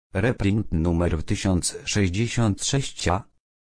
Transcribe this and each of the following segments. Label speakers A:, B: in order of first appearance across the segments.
A: Reprint numer 1066a.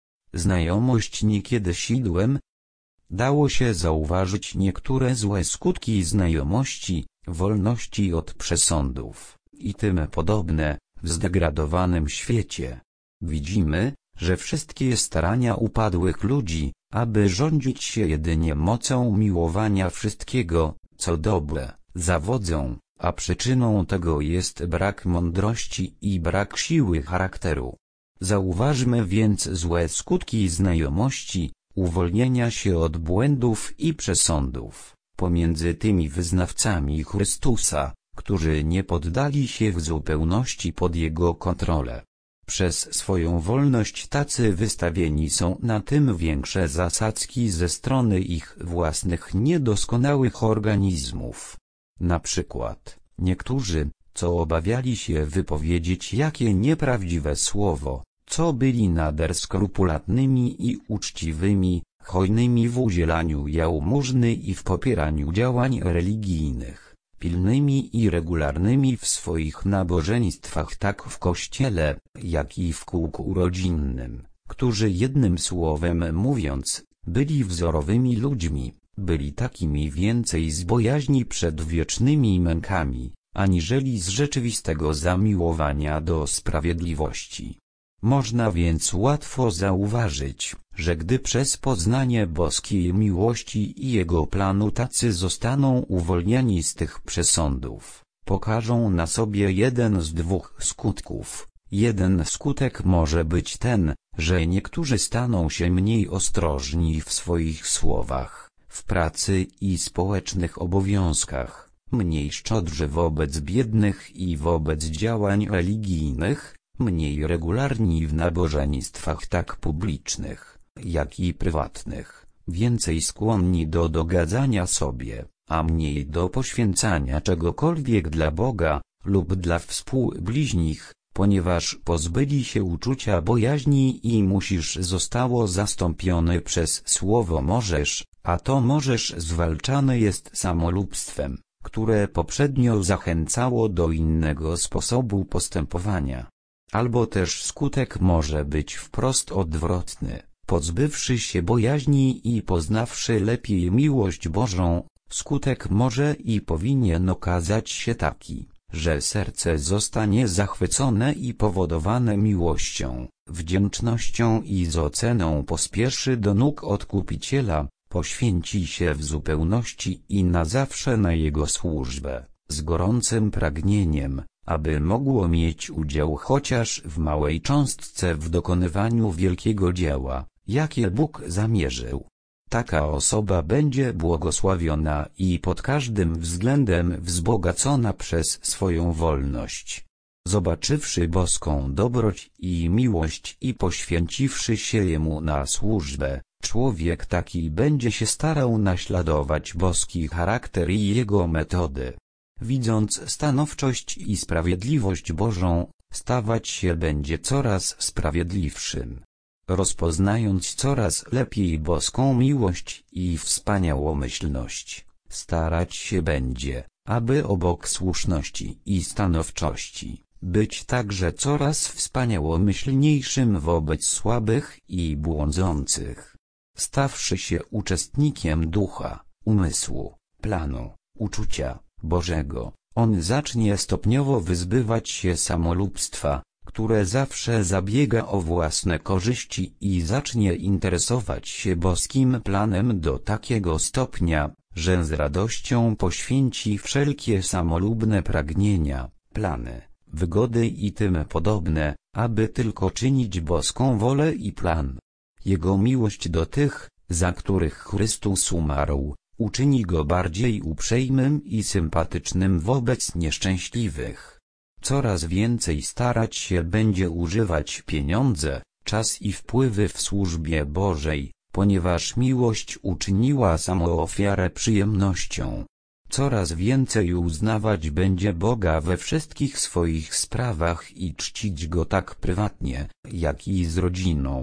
A: Znajomość niekiedy sidłem. Dało się zauważyć niektóre złe skutki znajomości, wolności od przesądów i tym podobne, w zdegradowanym świecie. Widzimy, że wszystkie starania upadłych ludzi, aby rządzić się jedynie mocą miłowania wszystkiego, co dobre, zawodzą, a przyczyną tego jest brak mądrości i brak siły charakteru. Zauważmy więc złe skutki znajomości, uwolnienia się od błędów i przesądów, pomiędzy tymi wyznawcami Chrystusa, którzy nie poddali się w zupełności pod Jego kontrolę. Przez swoją wolność tacy wystawieni są na tym większe zasadzki ze strony ich własnych niedoskonałych organizmów. Na przykład, niektórzy, co obawiali się wypowiedzieć jakie nieprawdziwe słowo, co byli nader skrupulatnymi i uczciwymi, hojnymi w udzielaniu jałmużny i w popieraniu działań religijnych, pilnymi i regularnymi w swoich nabożeństwach tak w kościele, jak i w kółku rodzinnym, którzy jednym słowem mówiąc, byli wzorowymi ludźmi, byli takimi więcej z bojaźni przed wiecznymi mękami, aniżeli z rzeczywistego zamiłowania do sprawiedliwości. Można więc łatwo zauważyć, że gdy przez poznanie boskiej miłości i Jego planu tacy zostaną uwolnieni z tych przesądów, pokażą na sobie jeden z dwóch skutków. Jeden skutek może być ten, że niektórzy staną się mniej ostrożni w swoich słowach, w pracy i społecznych obowiązkach, mniej szczodrzy wobec biednych i wobec działań religijnych, mniej regularni w nabożeństwach tak publicznych, jak i prywatnych, więcej skłonni do dogadzania sobie, a mniej do poświęcania czegokolwiek dla Boga, lub dla współbliźnich, ponieważ pozbyli się uczucia bojaźni i musisz zostało zastąpione przez słowo możesz, a to możesz zwalczane jest samolubstwem, które poprzednio zachęcało do innego sposobu postępowania. Albo też skutek może być wprost odwrotny, pozbywszy się bojaźni i poznawszy lepiej miłość Bożą, skutek może i powinien okazać się taki, że serce zostanie zachwycone i powodowane miłością, wdzięcznością i z oceną pospieszy do nóg Odkupiciela, poświęci się w zupełności i na zawsze na Jego służbę, z gorącym pragnieniem, aby mogło mieć udział chociaż w małej cząstce w dokonywaniu wielkiego dzieła, jakie Bóg zamierzył. Taka osoba będzie błogosławiona i pod każdym względem wzbogacona przez swoją wolność. Zobaczywszy boską dobroć i miłość i poświęciwszy się Jemu na służbę, człowiek taki będzie się starał naśladować boski charakter i Jego metody. Widząc stanowczość i sprawiedliwość Bożą, stawać się będzie coraz sprawiedliwszym. Rozpoznając coraz lepiej boską miłość i wspaniałomyślność, starać się będzie, aby obok słuszności i stanowczości, być także coraz wspaniałomyślniejszym wobec słabych i błądzących. Stawszy się uczestnikiem ducha, umysłu, planu, uczucia Bożego, on zacznie stopniowo wyzbywać się samolubstwa, które zawsze zabiega o własne korzyści i zacznie interesować się boskim planem do takiego stopnia, że z radością poświęci wszelkie samolubne pragnienia, plany, wygody i tym podobne, aby tylko czynić boską wolę i plan. Jego miłość do tych, za których Chrystus umarł, uczyni go bardziej uprzejmym i sympatycznym wobec nieszczęśliwych. Coraz więcej starać się będzie używać pieniądze, czas i wpływy w służbie Bożej, ponieważ miłość uczyniła samoofiarę przyjemnością. Coraz więcej uznawać będzie Boga we wszystkich swoich sprawach i czcić Go tak prywatnie, jak i z rodziną.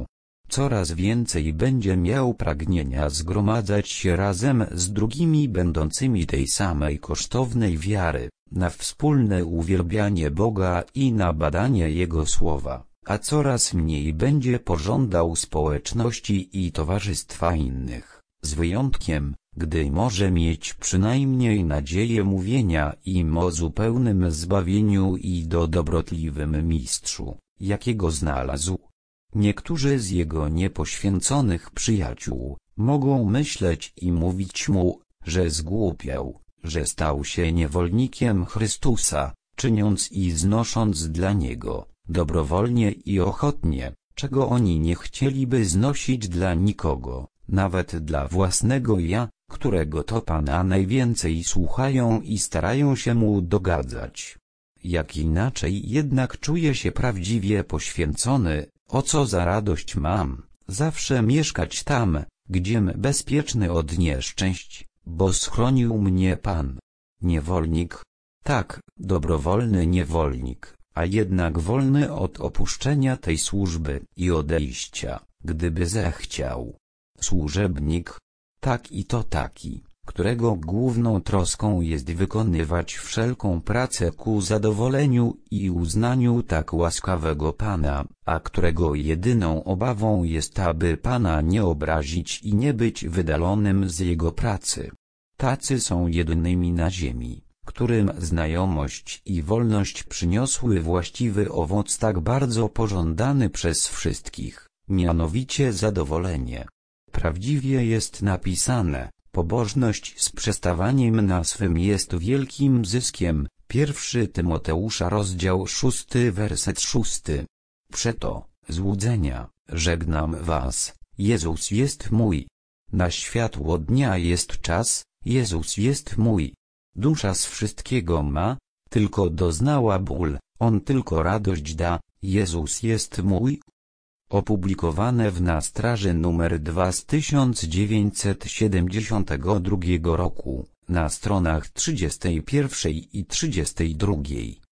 B: coraz więcej będzie miał pragnienia zgromadzać się razem z drugimi będącymi tej samej kosztownej wiary, na wspólne uwielbianie Boga i na badanie Jego Słowa, a coraz mniej będzie pożądał społeczności i towarzystwa innych, z wyjątkiem, gdy może mieć przynajmniej nadzieję mówienia im o zupełnym zbawieniu i do dobrotliwym mistrzu, jakiego znalazł. Niektórzy z jego niepoświęconych przyjaciół mogą myśleć i mówić mu, że zgłupiał, że stał się niewolnikiem Chrystusa, czyniąc i znosząc dla Niego, dobrowolnie i ochotnie, czego oni nie chcieliby znosić dla nikogo, nawet dla własnego ja, którego to Pana najwięcej słuchają i starają się Mu dogadzać. Jak inaczej jednak czuję się prawdziwie poświęcony, o co za radość mam, zawsze mieszkać tam, gdziem bezpieczny od nieszczęść, bo schronił mnie Pan. Niewolnik? Tak, dobrowolny niewolnik, a jednak wolny od opuszczenia tej służby i odejścia, gdyby zechciał. Służebnik? Tak i to taki, którego główną troską jest wykonywać wszelką pracę ku zadowoleniu i uznaniu tak łaskawego Pana, a którego jedyną obawą jest, aby Pana nie obrazić i nie być wydalonym z jego pracy. Tacy są jedynymi na ziemi, którym znajomość i wolność przyniosły właściwy owoc tak bardzo pożądany przez wszystkich, mianowicie zadowolenie. Prawdziwie jest napisane: pobożność z przestawaniem na swym jest wielkim zyskiem. 1 Tymoteusza rozdział 6 werset 6. Przeto, złudzenia, żegnam was, Jezus jest mój. Na światło dnia jest czas, Jezus jest mój. Dusza z wszystkiego ma, tylko doznała ból, On tylko radość da, Jezus jest mój. Opublikowane w Na straży nr 2 z 1972 roku, na stronach 31 i 32.